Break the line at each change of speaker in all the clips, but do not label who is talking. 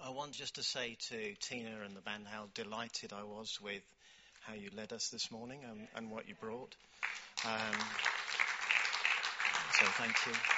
I want just to say to Tina and the band how delighted I was with how you led us this morning and what you brought. So thank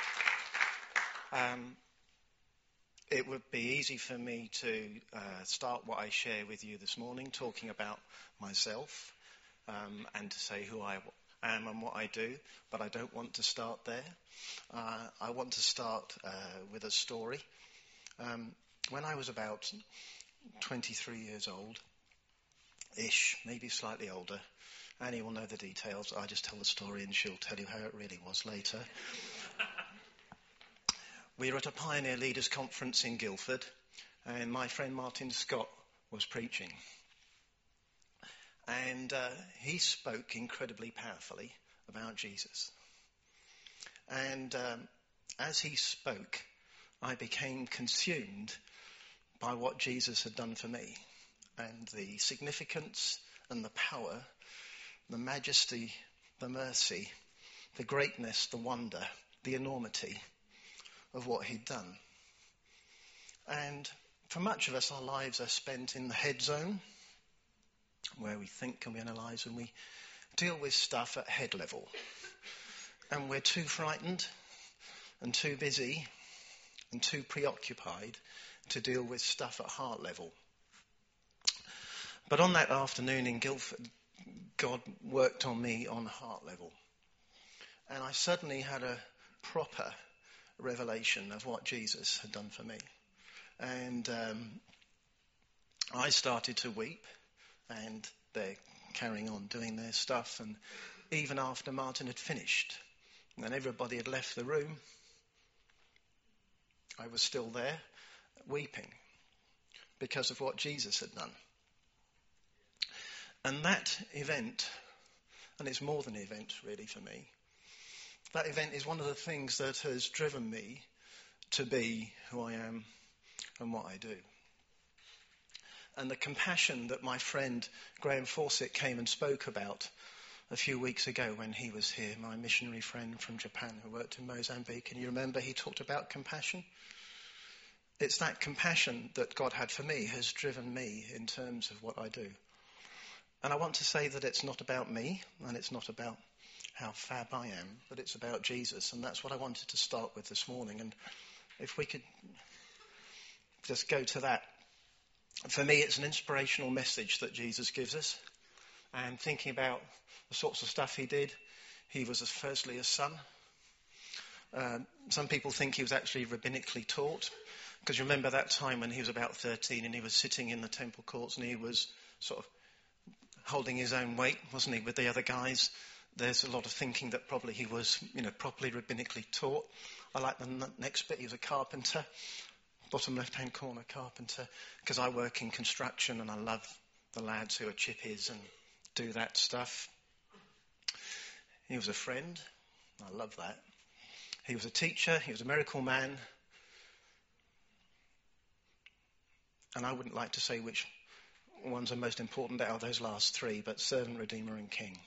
you. It would be easy for me to start what I share with you this morning, talking about myself and to say who I am and what I do, but I don't want to start there. I want to start with a story. When I was about 23 years old-ish, maybe slightly older, Annie will know the details. I just tell the story and she'll tell you how it really was later. We were at a Pioneer Leaders Conference in Guildford, and my friend Martin Scott was preaching. And he spoke incredibly powerfully about Jesus. And as he spoke, I became consumed by what Jesus had done for me, and the significance and the power, the majesty, the mercy, the greatness, the wonder, the enormity of what he'd done. And for much of us, our lives are spent in the head zone, where we think and we analyse and we deal with stuff at head level. And we're too frightened and too busy and too preoccupied to deal with stuff at heart level. But on that afternoon in Guildford, God worked on me on heart level. And I suddenly had a proper revelation of what Jesus had done for me. And I started to weep, and they're carrying on doing their stuff. And even after Martin had finished and everybody had left the room, I was still there weeping because of what Jesus had done. And that event, and it's more than an event really for me, that event is one of the things that has driven me to be who I am and what I do. And the compassion that my friend Graham Fawcett came and spoke about a few weeks ago when he was here, my missionary friend from Japan who worked in Mozambique, and you remember he talked about compassion? It's that compassion that God had for me has driven me in terms of what I do. And I want to say that it's not about me, and it's not about how fab I am, but it's about Jesus. And that's what I wanted to start with this morning. And if we could just go to that. For me, it's an inspirational message that Jesus gives us. And thinking about the sorts of stuff he did, he was firstly a son. Some people think he was actually rabbinically taught. Because you remember that time when he was about 13 and he was sitting in the temple courts and he was sort of holding his own weight, wasn't he, with the other guys? There's a lot of thinking that probably he was, properly rabbinically taught. I like the next bit. He was a carpenter, bottom left-hand corner carpenter, because I work in construction and I love the lads who are chippies and do that stuff. He was a friend. I love that. He was a teacher. He was a miracle man. And I wouldn't like to say which ones are most important out of those last three, but servant, redeemer, and king.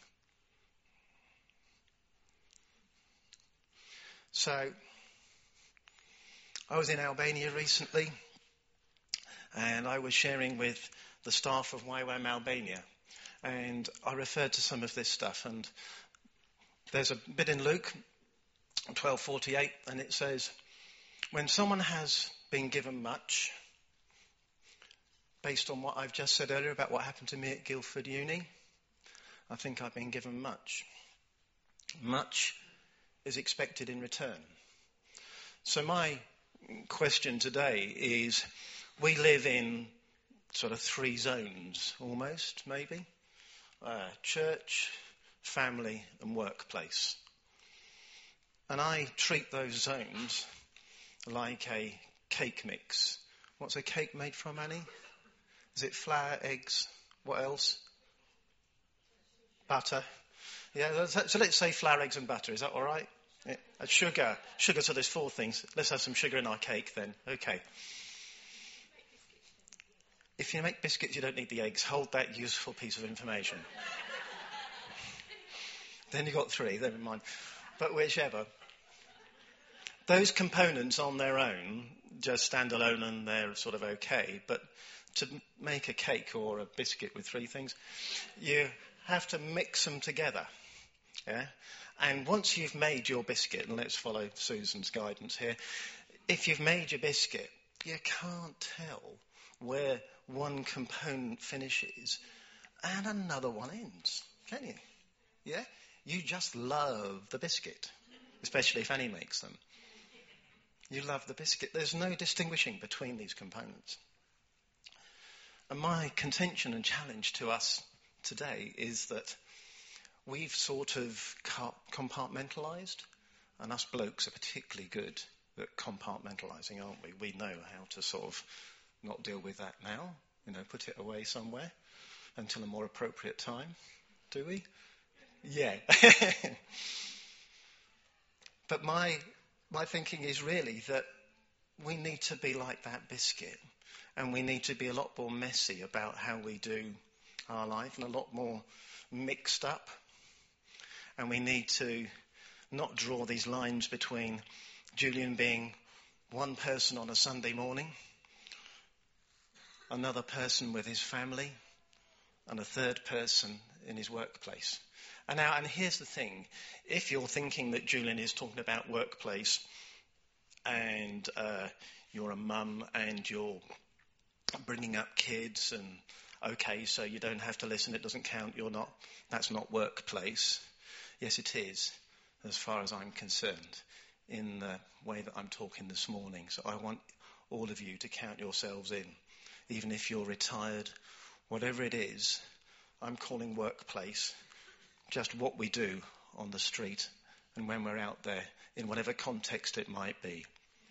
So, I was in Albania recently, and I was sharing with the staff of YWAM Albania, and I referred to some of this stuff, and there's a bit in Luke 12:48, and it says, when someone has been given much, based on what I've just said earlier about what happened to me at Guildford Uni, I think I've been given much. Much is expected in return. So my question today is, we live in sort of three zones, almost, maybe. Church, family, and workplace. And I treat those zones like a cake mix. What's a cake made from, Annie? Is it flour, eggs? What else? Butter. Yeah, so let's say flour, eggs and butter. Is that all right? Yeah. Sugar. Sugar, so there's four things. Let's have some sugar in our cake then. Okay. If you make biscuits, you don't need the eggs. Hold that useful piece of information. Then you've got three, never mind. But whichever. Those components on their own just stand alone and they're sort of okay, but to make a cake or a biscuit with three things, you have to mix them together. Yeah? And once you've made your biscuit, and let's follow Susan's guidance here, if you've made your biscuit, you can't tell where one component finishes and another one ends, can you? Yeah? You just love the biscuit, especially if Annie makes them. You love the biscuit. There's no distinguishing between these components. And my contention and challenge to us today is that we've sort of compartmentalised, and us blokes are particularly good at compartmentalising, aren't we? We know how to sort of not deal with that now, put it away somewhere until a more appropriate time. Do we? Yeah. But my thinking is really that we need to be like that biscuit, and we need to be a lot more messy about how we do our life and a lot more mixed up. And we need to not draw these lines between Julian being one person on a Sunday morning, another person with his family, and a third person in his workplace. And here's the thing. If you're thinking that Julian is talking about workplace and you're a mum and you're bringing up kids and, okay, so you don't have to listen, it doesn't count, that's not workplace. Yes, it is, as far as I'm concerned, in the way that I'm talking this morning. So I want all of you to count yourselves in, even if you're retired, whatever it is. I'm calling workplace just what we do on the street and when we're out there, in whatever context it might be.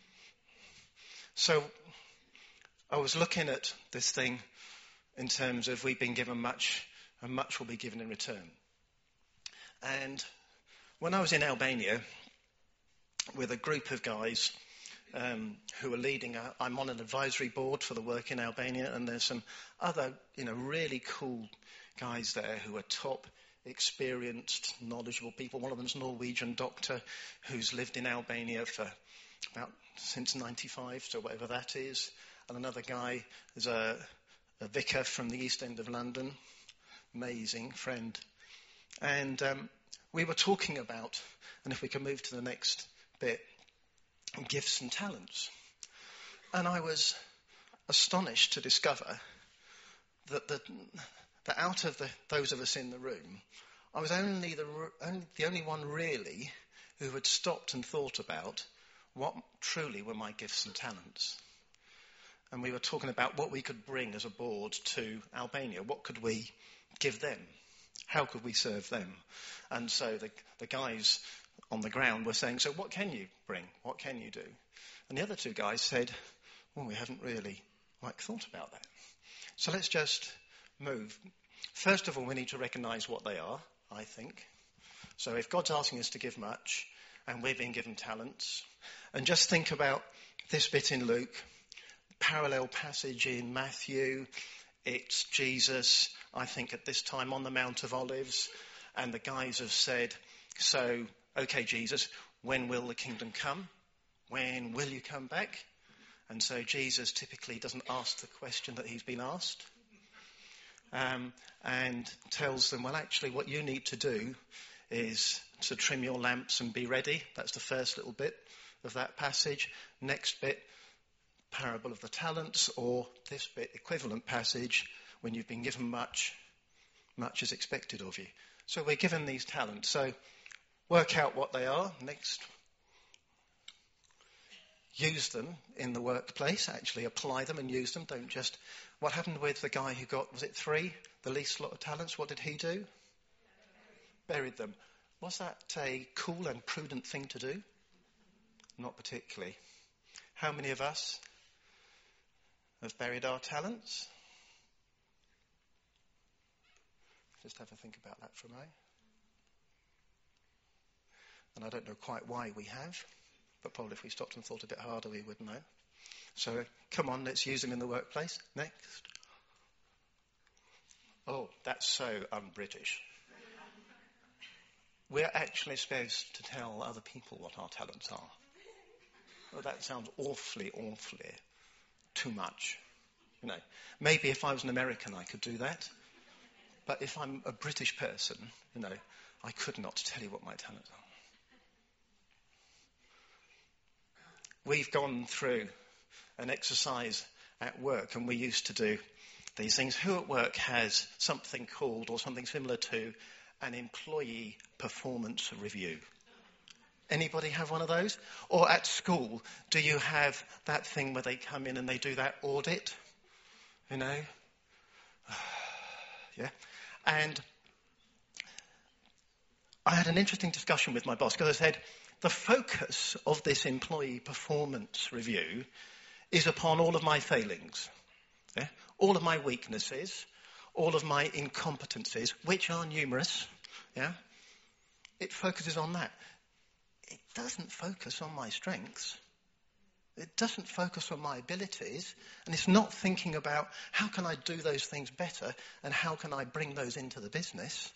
So I was looking at this thing in terms of we've been given much, and much will be given in return. And when I was in Albania with a group of guys who are leading, I'm on an advisory board for the work in Albania, and there's some other, really cool guys there who are top, experienced, knowledgeable people. One of them's a Norwegian doctor who's lived in Albania for since 95, so whatever that is. And another guy is a vicar from the East End of London, amazing friend. And we were talking about, and if we can move to the next bit, gifts and talents. And I was astonished to discover that out of those of us in the room, I was only the only one really who had stopped and thought about what truly were my gifts and talents. And we were talking about what we could bring as a board to Albania. What could we give them? How could we serve them? And so the guys on the ground were saying, so what can you bring? What can you do? And the other two guys said, well, we haven't really thought about that. So let's just move. First of all, we need to recognise what they are, I think. So if God's asking us to give much, and we're being given talents, and just think about this bit in Luke, parallel passage in Matthew. It's Jesus, I think, at this time on the Mount of Olives, and the guys have said, so, okay, Jesus, when will the kingdom come? When will you come back? And so Jesus typically doesn't ask the question that he's been asked, and tells them, well, actually, what you need to do is to trim your lamps and be ready. That's the first little bit of that passage. Next bit, parable of the talents, or this bit, equivalent passage, when you've been given much, much is expected of you. So we're given these talents. So work out what they are. Next, use them in the workplace. Actually apply them and use them. Don't just... What happened with the guy who got, was it 3? The least lot of talents. What did he do? Buried them. Was that a cool and prudent thing to do? Not particularly. How many of us have buried our talents? Just have a think about that for a moment. And I don't know quite why we have, but probably if we stopped and thought a bit harder, we would know. So come on, let's use them in the workplace. Next. Oh, that's so un-British. We're actually supposed to tell other people what our talents are. Well, that sounds awfully too much. Maybe if I was an American, I could do that. But if I'm a British person, I could not tell you what my talents are. We've gone through an exercise at work, and we used to do these things. Who at work has something called, or something similar to, an employee performance review? Anybody have one of those? Or at school, do you have that thing where they come in and they do that audit? Yeah. And I had an interesting discussion with my boss because I said, the focus of this employee performance review is upon all of my failings, all of my weaknesses, all of my incompetencies, which are numerous. It focuses on that. It doesn't focus on my strengths. It doesn't focus on my abilities, and it's not thinking about how can I do those things better and how can I bring those into the business.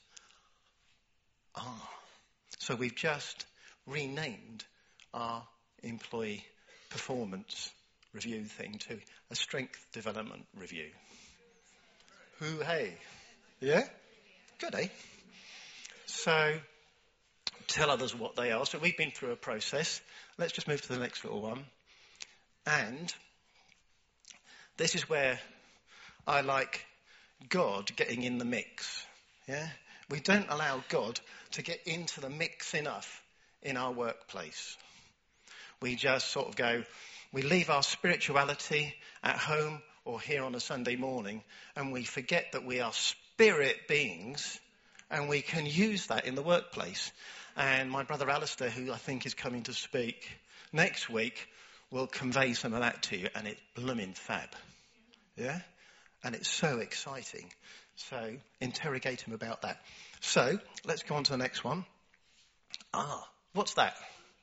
So we've just renamed our employee performance review thing to a strength development review. Hoo-hey. Yeah? Good, eh? So tell others what they are. So we've been through a process. Let's just move to the next little one. And this is where I like God getting in the mix. We don't allow God to get into the mix enough in our workplace. We just sort of go, we leave our spirituality at home or here on a Sunday morning, and we forget that we are spirit beings, and we can use that in the workplace. And my brother Alistair, who I think is coming to speak next week, will convey some of that to you, and it's blooming fab. And it's so exciting. So interrogate him about that. So let's go on to the next one. What's that?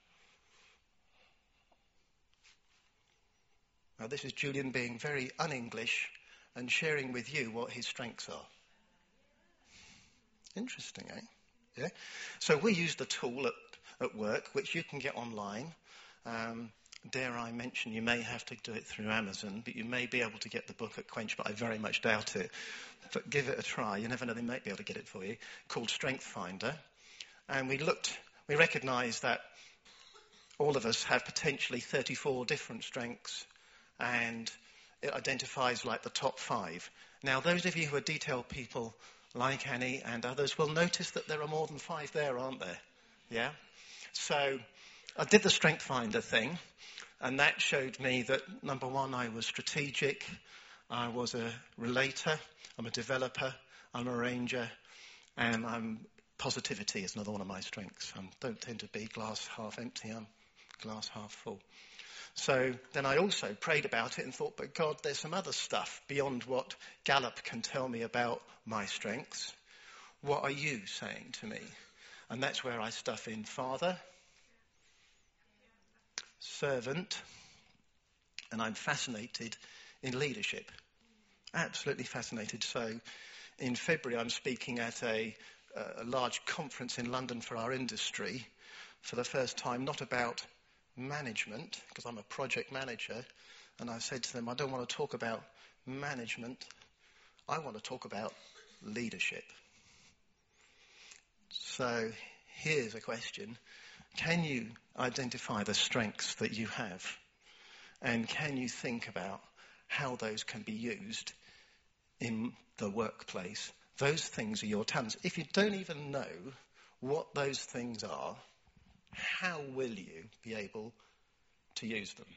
Now this is Julian being very un-English and sharing with you what his strengths are. Interesting, eh? So we use the tool at work, which you can get online. Dare I mention, you may have to do it through Amazon, but you may be able to get the book at Quench, but I very much doubt it. But give it a try. You never know, they might be able to get it for you. Called Strength Finder. And we recognised that all of us have potentially 34 different strengths, and it identifies like the top 5. Now, those of you who are detailed people like Annie and others will notice that there are more than 5 there, aren't there? Yeah? So I did the Strength Finder thing, and that showed me that, number 1, I was strategic, I was a relator, I'm a developer, I'm a arranger, and positivity is another one of my strengths. I don't tend to be glass half empty, I'm glass half full. So then I also prayed about it and thought, but God, there's some other stuff beyond what Gallup can tell me about my strengths. What are you saying to me? And that's where I stuff in father, servant, and I'm fascinated in leadership. Absolutely fascinated. So in February I'm speaking at a large conference in London for our industry for the first time, not about management, because I'm a project manager, and I said to them, I don't want to talk about management, I want to talk about leadership. So here's a question. Can you identify the strengths that you have? And can you think about how those can be used in the workplace? Those things are your talents. If you don't even know what those things are, how will you be able to use them?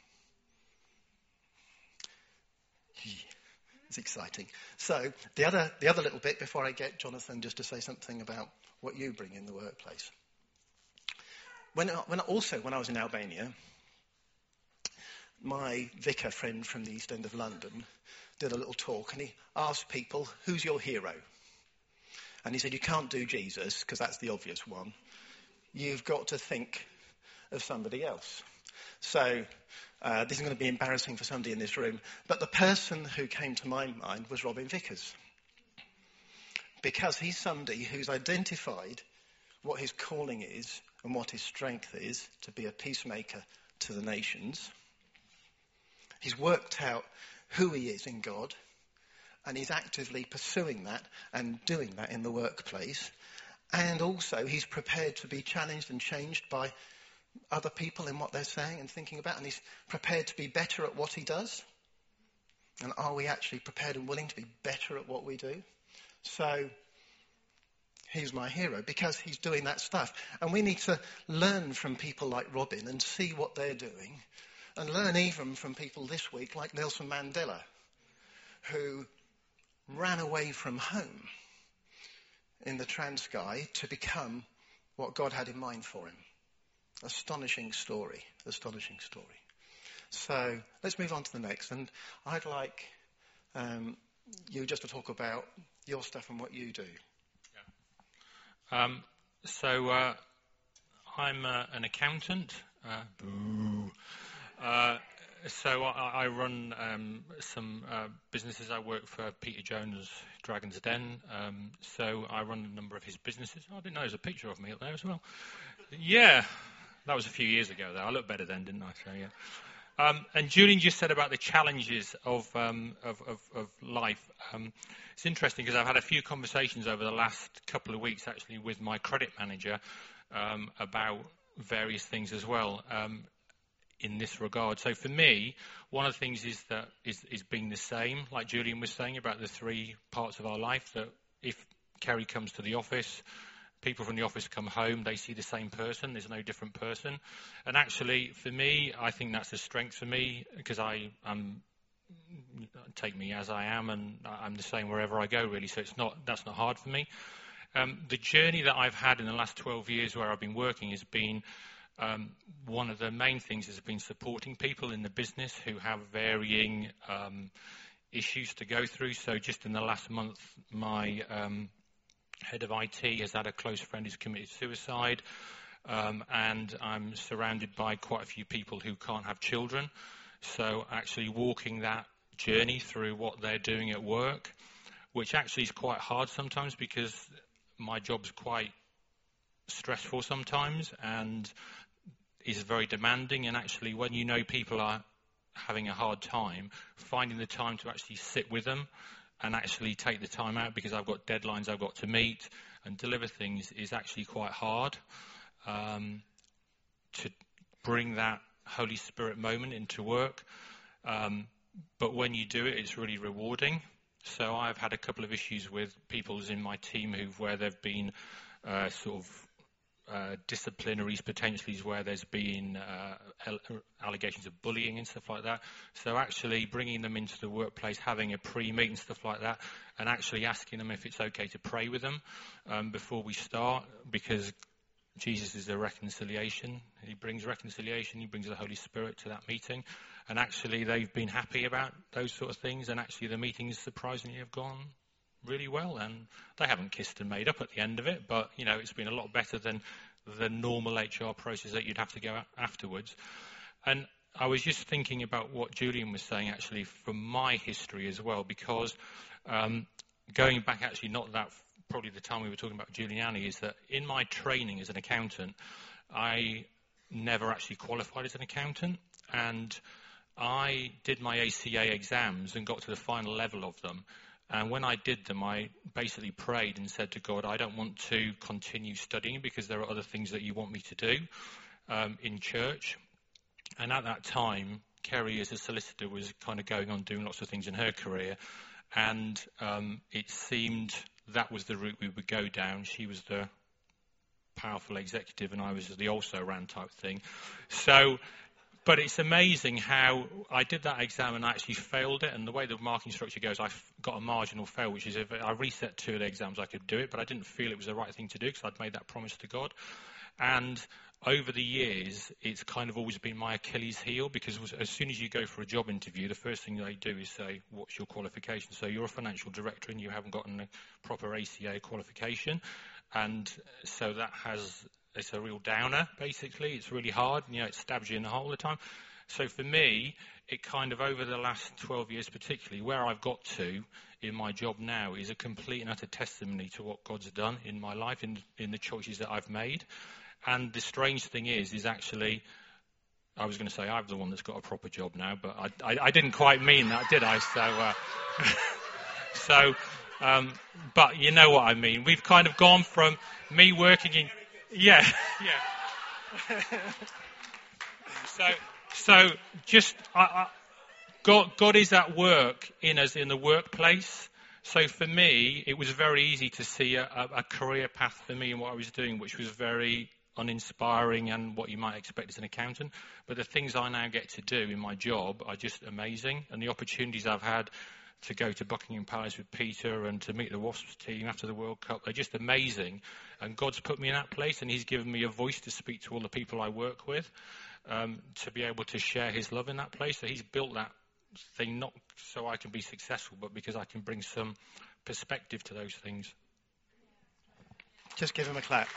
It's exciting. So the other little bit before I get Jonathan just to say something about what you bring in the workplace. When I was in Albania, my vicar friend from the East End of London did a little talk, and he asked people, who's your hero? And he said, you can't do Jesus, because that's the obvious one. You've got to think of somebody else. So this is going to be embarrassing for somebody in this room, but the person who came to my mind was Robin Vickers. Because he's somebody who's identified what his calling is and what his strength is, to be a peacemaker, to the nations. He's worked out who he is in God, and he's actively pursuing that and doing that in the workplace. And also he's prepared to be challenged and changed by other people in what they're saying and thinking about, and he's prepared to be better at what he does. And are we actually prepared and willing to be better at what we do? So he's my hero because he's doing that stuff. And we need to learn from people like Robin and see what they're doing, and learn even from people this week like Nelson Mandela, who ran away from home in the Transkei to become what God had in mind for him. Astonishing story. So let's move on to the next. And I'd like you just to talk about your stuff and what you do.
Yeah. I'm an accountant. So I run some businesses. I work for Peter Jones' Dragon's Den. So I run a number of his businesses. I didn't know there's a picture of me up there as well. Yeah, that was a few years ago, though. I looked better then, didn't I? So yeah. And Julian just said about the challenges of life. It's interesting because I've had a few conversations over the last couple of weeks, actually, with my credit manager about various things as well. In this regard. So for me, one of the things is being the same, like Julian was saying about the three parts of our life, that if Kerry comes to the office, people from the office come home, they see the same person, there's no different person. And actually, for me, I think that's a strength for me, because take me as I am, and I'm the same wherever I go, really, so that's not hard for me. The journey that I've had in the last 12 years where I've been working has been one of the main things has been supporting people in the business who have varying issues to go through. So just in the last month, my head of IT has had a close friend who's committed suicide, and I'm surrounded by quite a few people who can't have children. So actually walking that journey through what they're doing at work, which actually is quite hard sometimes because my job's quite stressful sometimes and is very demanding, and actually when you know people are having a hard time, finding the time to actually sit with them and actually take the time out, because I've got deadlines I've got to meet and deliver things, is actually quite hard to bring that Holy Spirit moment into work. But when you do it, it's really rewarding. So I've had a couple of issues with people in my team where they've been disciplinaries potentially, where there's been allegations of bullying and stuff like that. So actually bringing them into the workplace, having a pre-meet and stuff like that, and actually asking them if it's okay to pray with them before we start, because Jesus is a reconciliation. He brings reconciliation. He brings the Holy Spirit to that meeting. And actually they've been happy about those sort of things, and actually the meetings surprisingly have gone really well, and they haven't kissed and made up at the end of it, but it's been a lot better than the normal HR process that you'd have to go afterwards. And I was just thinking about what Julian was saying actually from my history as well, because going back actually not that probably the time we were talking about Giuliani, is that in my training as an accountant, I never actually qualified as an accountant, and I did my ACA exams and got to the final level of them. And when I did them, I basically prayed and said to God, I don't want to continue studying because there are other things that you want me to do in church. And at that time, Kerry, as a solicitor, was kind of going on doing lots of things in her career. And it seemed that was the route we would go down. She was the powerful executive and I was the also-ran type thing. But it's amazing how I did that exam and I actually failed it. And the way the marking structure goes, I got a marginal fail, which is if I reset 2 of the exams, I could do it. But I didn't feel it was the right thing to do because I'd made that promise to God. And over the years, it's kind of always been my Achilles heel, because as soon as you go for a job interview, the first thing they do is say, what's your qualification? So you're a financial director and you haven't gotten a proper ACA qualification. And so it's a real downer, basically. It's really hard, it stabs you in the hole all the time. So for me, it kind of over the last 12 years particularly, where I've got to in my job now is a complete and utter testimony to what God's done in my life, in the choices that I've made. And the strange thing is actually I was going to say I'm the one that's got a proper job now, but I didn't quite mean that, did I? But you know what I mean. We've kind of gone from me working in, yeah. So just God is at work in us in the workplace. So for me, it was very easy to see a career path for me in what I was doing, which was very uninspiring and what you might expect as an accountant. But the things I now get to do in my job are just amazing. And the opportunities I've had to go to Buckingham Palace with Peter and to meet the Wasps team after the World Cup, they're just amazing. And God's put me in that place, and he's given me a voice to speak to all the people I work with, to be able to share his love in that place. So he's built that thing not so I can be successful, but because I can bring some perspective to those things.
Just give him a clap.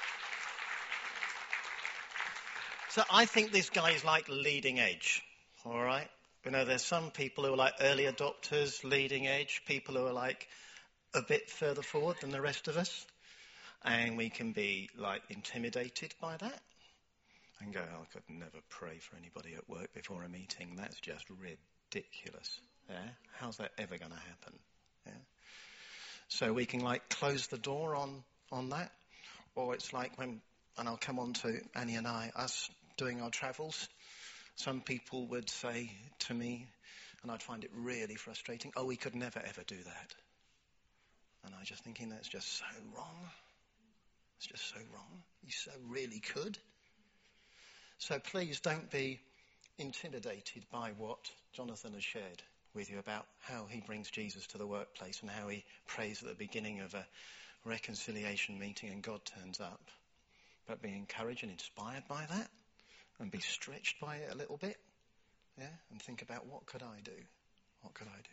So I think this guy is like leading edge, all right? You know, there's some people who are like early adopters, leading edge, people who are like a bit further forward than the rest of us. And we can be like intimidated by that and go, I could never pray for anybody at work before a meeting. That's just ridiculous. Yeah? How's that ever going to happen? Yeah? So we can like close the door on that. Or it's like when, and I'll come on to Annie and I, us doing our travels, some people would say to me, and I'd find it really frustrating, oh, we could never ever do that. And I was just thinking, that's just so wrong. It's just so wrong. You so really could. So please don't be intimidated by what Jonathan has shared with you about how he brings Jesus to the workplace and how he prays at the beginning of a reconciliation meeting and God turns up. But be encouraged and inspired by that and be stretched by it a little bit. Yeah, and think about what could I do? What could I do?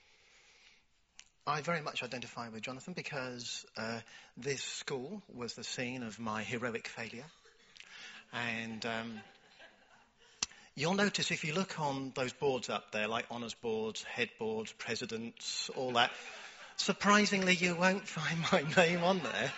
I very much identify with Jonathan because this school was the scene of my heroic failure. And you'll notice if you look on those boards up there, like honours boards, head boards, presidents, all that, surprisingly you won't find my name on there.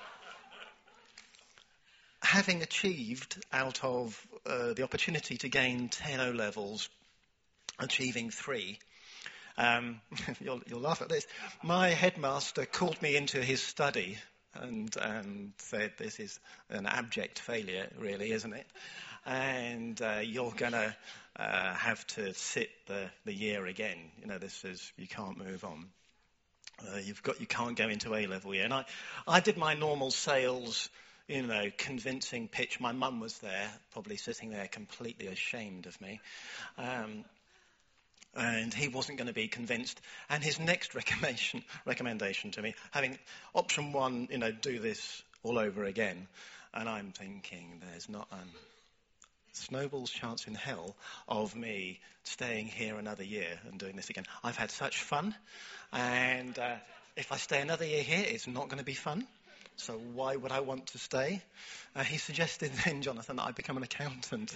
Having achieved out of the opportunity to gain 10 O-levels, achieving 3, you'll laugh at this, my headmaster called me into his study and said, this is an abject failure, really, isn't it? And you're going to have to sit the year again. You know, this is, you can't move on. You can't go into A-level year. And I did my normal sales, you know, convincing pitch. My mum was there, probably sitting there completely ashamed of me. And he wasn't going to be convinced. And his next recommendation to me, having option 1, you know, do this all over again. And I'm thinking there's not a snowball's chance in hell of me staying here another year and doing this again. I've had such fun. And if I stay another year here, it's not going to be fun. So why would I want to stay? He suggested then, Jonathan, that I become an accountant.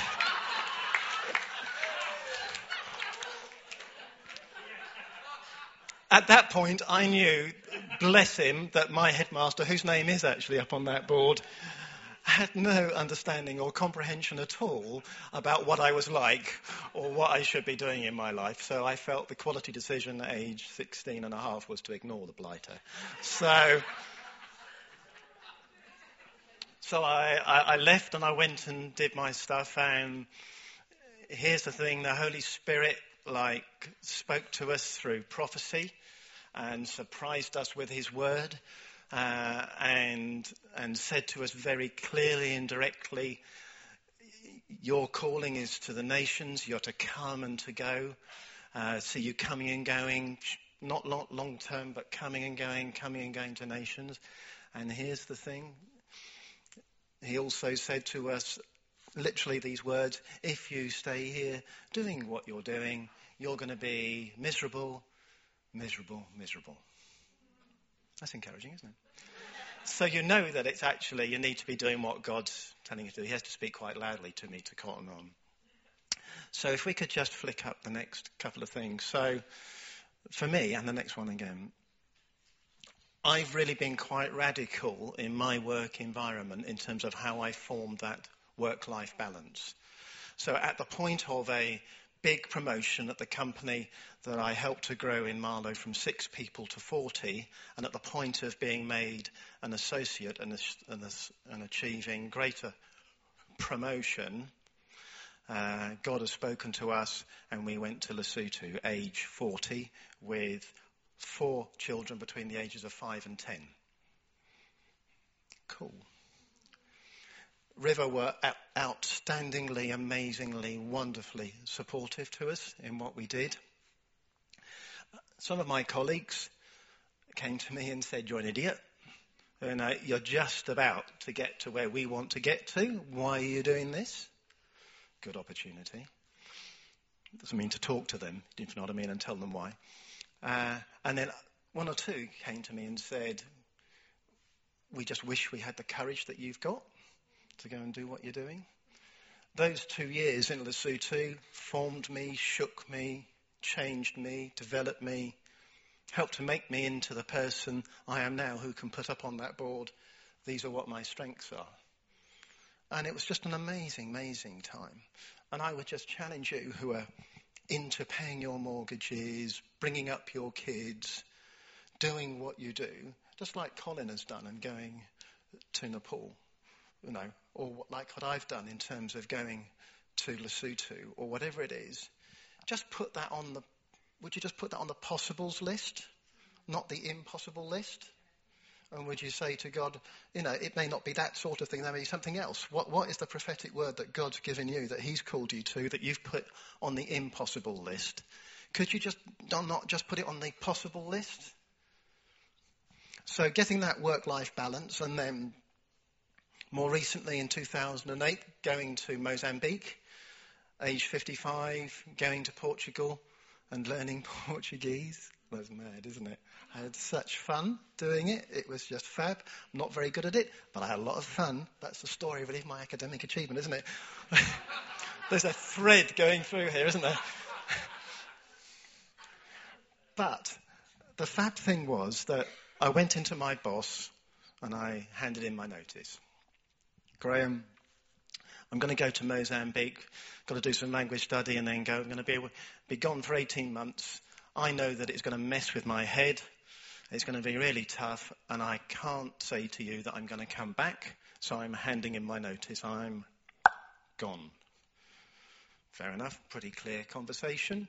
At that point, I knew, bless him, that my headmaster, whose name is actually up on that board, had no understanding or comprehension at all about what I was like or what I should be doing in my life. So I felt the quality decision at age 16 and a half was to ignore the blighter. So I left and I went and did my stuff. And here's the thing, the Holy Spirit spoke to us through prophecy and surprised us with his word, and said to us very clearly and directly, your calling is to the nations, you're to come and to go. See you coming and going, not long term, but coming and going to nations. And here's the thing, he also said to us, literally these words, if you stay here doing what you're doing, you're going to be miserable, miserable, miserable. That's encouraging, isn't it? So you know that it's actually, you need to be doing what God's telling you to do. He has to speak quite loudly to me to cotton on. So if we could just flick up the next couple of things. So for me, and the next one again, I've really been quite radical in my work environment in terms of how I formed that work-life balance. So at the point of a big promotion at the company that I helped to grow in Marlow from 6 people to 40, and at the point of being made an associate and achieving greater promotion, God has spoken to us, and we went to Lesotho, age 40, with 4 children between the ages of 5 and 10. Cool. River were outstandingly, amazingly, wonderfully supportive to us in what we did. Some of my colleagues came to me and said, "You're an idiot. You're just about to get to where we want to get to. Why are you doing this?" Good opportunity. Doesn't mean to talk to them, if you know what I mean, and tell them why. And then 1 or 2 came to me and said, "We just wish we had the courage that you've got to go and do what you're doing." Those 2 years in Lesotho formed me, shook me, changed me, developed me, helped to make me into the person I am now, who can put up on that board, "These are what my strengths are." And it was just an amazing, amazing time. And I would just challenge you who are into paying your mortgages, bringing up your kids, doing what you do, just like Colin has done and going to Nepal, or like what I've done in terms of going to Lesotho, or whatever it is. Would you just put that on the possibles list, not the impossible list? And would you say to God, it may not be that sort of thing, there may be something else. What is the prophetic word that God's given you, that he's called you to, that you've put on the impossible list? Could you not just put it on the possible list? So getting that work-life balance, and then more recently in 2008, going to Mozambique, age 55, going to Portugal and learning Portuguese. That was mad, isn't it? I had such fun doing it. It was just fab. I'm not very good at it, but I had a lot of fun. That's the story of my academic achievement, isn't it? There's a thread going through here, isn't there? But the fab thing was that I went into my boss and I handed in my notice. "Graham, I'm going to go to Mozambique, got to do some language study and then go. I'm going to be gone for 18 months. I know that it's going to mess with my head. It's going to be really tough, and I can't say to you that I'm going to come back, so I'm handing in my notice. I'm gone." Fair enough, pretty clear conversation.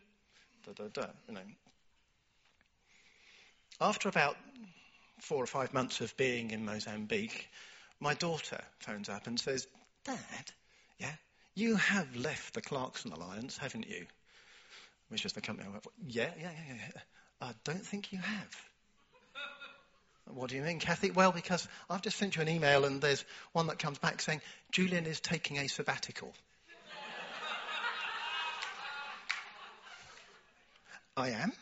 After about 4 or 5 months of being in Mozambique, my daughter phones up and says, "Dad, yeah, you have left the Clarkson Alliance, haven't you?" Which is the company I work for. Yeah. "I don't think you have." "What do you mean, Kathy?" "Well, because I've just sent you an email and there's one that comes back saying, Julian is taking a sabbatical." I am.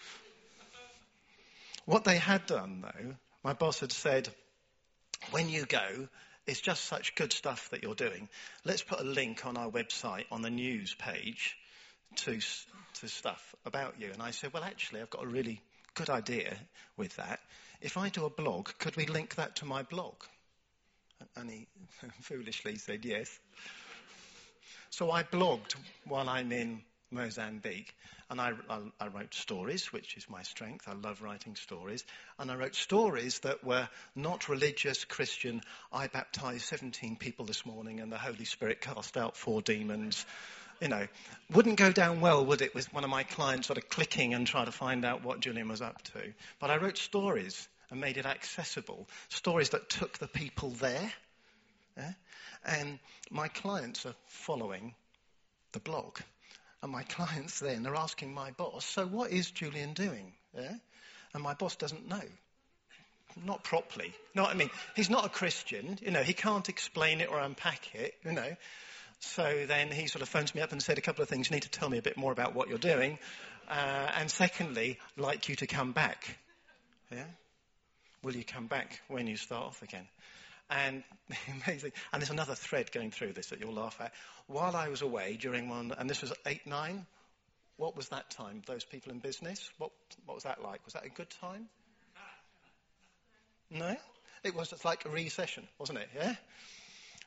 What they had done, though, my boss had said, "When you go, it's just such good stuff that you're doing. Let's put a link on our website on the news page to stuff about you." And I said, "Well, actually, I've got a really good idea with that. If I do a blog, could we link that to my blog?" And he foolishly said yes. So I blogged while I'm in Mozambique, and I wrote stories, which is my strength. I love writing stories. And I wrote stories that were not religious, Christian. I baptized 17 people this morning and the Holy Spirit cast out 4 demons. Wouldn't go down well, would it, with one of my clients sort of clicking and trying to find out what Julian was up to. But I wrote stories and made it accessible, stories that took the people there. Yeah? And my clients are following the blog. And my clients then are asking my boss, "So what is Julian doing?" Yeah? And my boss doesn't know. Not properly. You know what I mean? He's not a Christian. He can't explain it or unpack it, So then he sort of phones me up and said a couple of things. "You need to tell me a bit more about what you're doing. And secondly, I'd like you to come back." Yeah? "Will you come back when you start off again?" And amazing. And there's another thread going through this that you'll laugh at. While I was away during one, and this was 8, 9, what was that time? Those people in business? What was that like? Was that a good time? No? It was just like a recession, wasn't it? Yeah?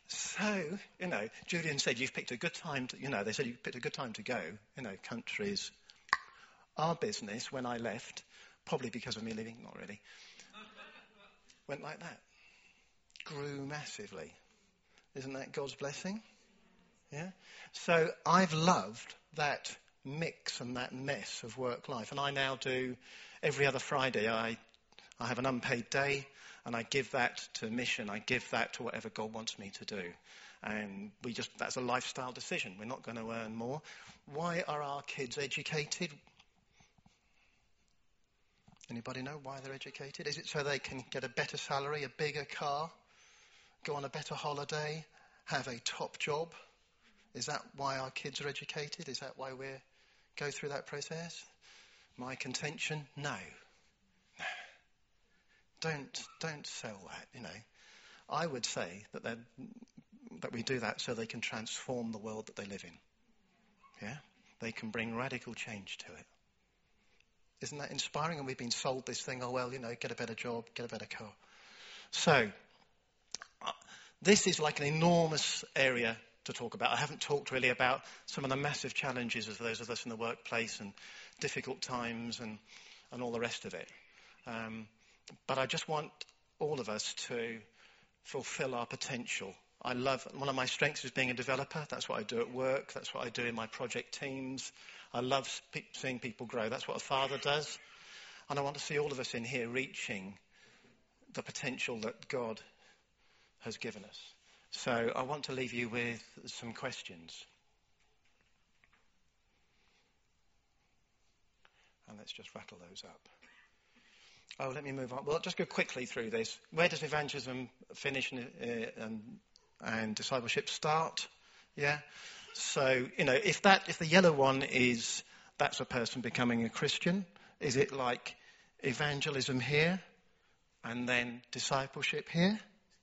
So, Julian said, you've picked a good time to, they said you picked a good time to go. Countries. Our business, when I left, probably because of me leaving, not really, went like that. Grew massively. Isn't that God's blessing? Yeah. So I've loved that mix and that mess of work life. And I now do, every other Friday, I have an unpaid day, and I give that to mission. I give that to whatever God wants me to do. And that's a lifestyle decision. We're not going to earn more. Why are our kids educated? Anybody know why they're educated? Is it so they can get a better salary, a bigger car, go on a better holiday, have a top job? Is that why our kids are educated? Is that why we go through that process? My contention, no. Don't sell that, I would say that we do that so they can transform the world that they live in. Yeah? They can bring radical change to it. Isn't that inspiring? And we've been sold this thing, get a better job, get a better car. So, this is like an enormous area to talk about. I haven't talked really about some of the massive challenges of those of us in the workplace and difficult times and all the rest of it. But I just want all of us to fulfill our potential. One of my strengths is being a developer. That's what I do at work. That's what I do in my project teams. I love seeing people grow. That's what a father does. And I want to see all of us in here reaching the potential that God has given us. So I want to leave you with some questions. And let's just rattle those up. Oh, let me move on. Well, I'll just go quickly through this. Where does evangelism finish and discipleship start? Yeah. So, if the yellow one that's a person becoming a Christian, is it like evangelism here and then discipleship here?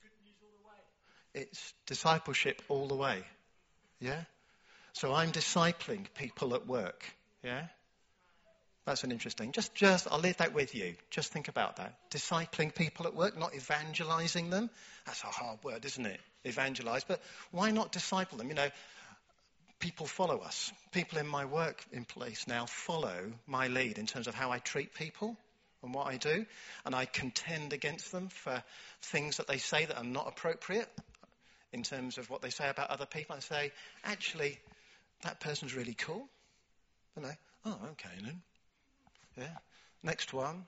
It's discipleship all the way. Yeah. So I'm discipling people at work. Yeah. That's an interesting. I'll leave that with you. Just think about that. Discipling people at work, not evangelizing them. That's a hard word, isn't it? Evangelize. But why not disciple them? People follow us. People in my work in place now follow my lead in terms of how I treat people and what I do. And I contend against them for things that they say that are not appropriate in terms of what they say about other people. I say, actually, that person's really cool. Oh, okay then. Yeah. Next one.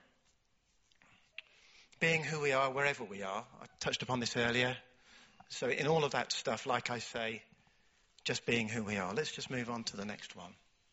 Being who we are wherever we are. I touched upon this earlier. So in all of that stuff, like I say, just being who we are. Let's just move on to the next one.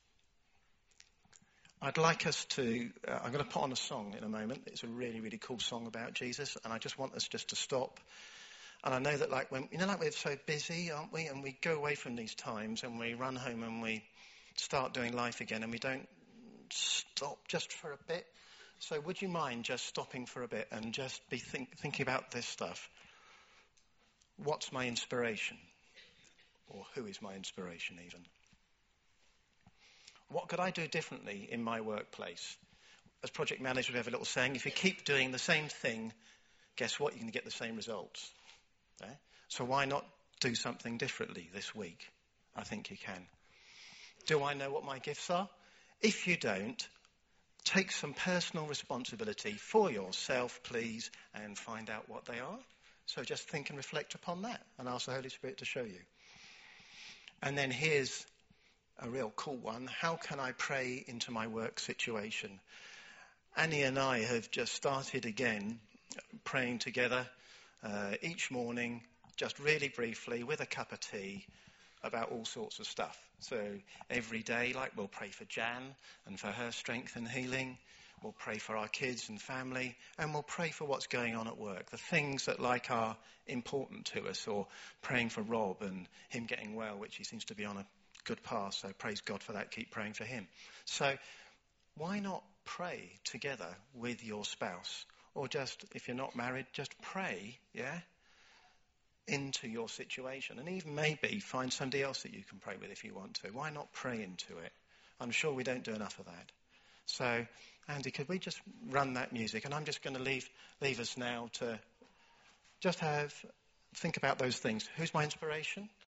I'd like us to, I'm going to put on a song in a moment. It's a really, really cool song about Jesus. And I just want us just to stop. And I know that we're so busy, aren't we? And we go away from these times and we run home and we start doing life again and we don't stop just for a bit. So would you mind just stopping for a bit and just be thinking about this stuff? What's my inspiration? Or who is my inspiration even? What could I do differently in my workplace? As project manager, we have a little saying, if you keep doing the same thing, guess what? You're going to get the same results. Okay? So why not do something differently this week? I think you can. Do I know what my gifts are? If you don't, take some personal responsibility for yourself, please, and find out what they are. So just think and reflect upon that and ask the Holy Spirit to show you. And then here's a real cool one. How can I pray into my work situation? Annie and I have just started again praying together each morning, just really briefly with a cup of tea, about all sorts of stuff. So every day, we'll pray for Jan and for her strength and healing. We'll pray for our kids and family, and we'll pray for what's going on at work, the things that are important to us, or praying for Rob and him getting well, which he seems to be on a good path. So praise God for that. Keep praying for him. So why not pray together with your spouse, or just if you're not married, just pray, into your situation, and even maybe find somebody else that you can pray with if you want to. Why not pray into it? I'm sure we don't do enough of that. So, Andy, could we just run that music? And I'm just going to leave us now to just have think about those things. Who's my inspiration?